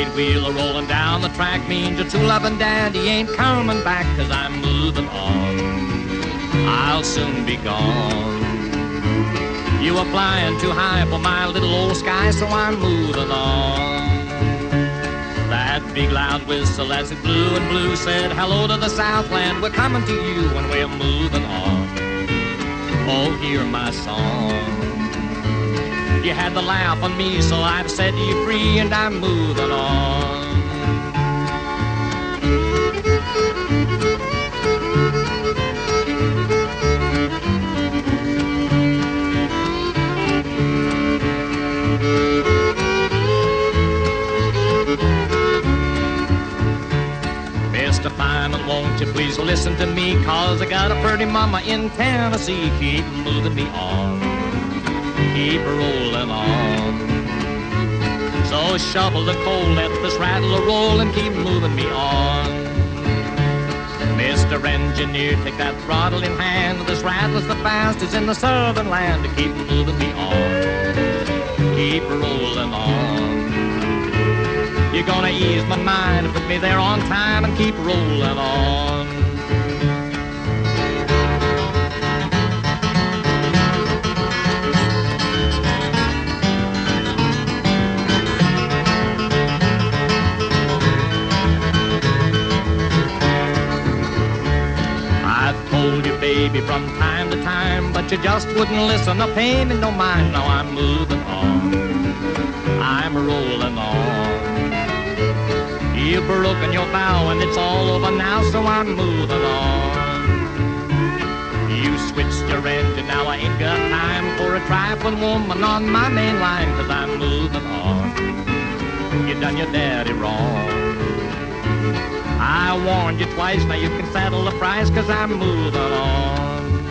eight-wheeler rolling down the track means your true loving daddy ain't coming back, 'cause I'm moving on. I'll soon be gone. You were flying too high for my little old sky, so I'm moving on. That big loud whistle as it blew and blew said, hello to the Southland, we're coming to you and we're moving on. Oh, hear my song. You had the laugh on me, so I've set you free and I'm moving on. Mr. Fireman, won't you please listen to me, 'cause I got a pretty mama in Tennessee. Keep moving me on, keep rolling on. So shovel the coal, let this rattle roll and keep moving me on. Mr. Engineer, take that throttle in hand. This rattle's the fastest in the southern land. To keep moving me on, keep rolling on. You're gonna ease my mind and put me there on time and keep rolling on. I've told you, baby, from time to time, but you just wouldn't listen. No pain and no mind. Now I'm moving on, I'm rolling on. You've broken your vow and it's all over now, so I'm moving on. You switched your engine, now I ain't got time for a trifling woman on my main line, 'cause I'm moving on. You done your daddy wrong. I warned you twice, now you can settle the price, 'cause I'm moving on.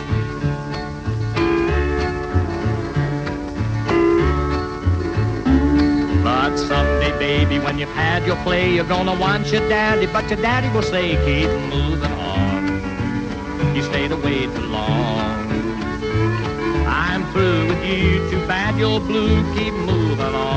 But someday, baby, when you've had your play, you're gonna want your daddy, but your daddy will say, keep moving on. You stayed away too long. I'm through with you, too bad you're blue, keep moving on.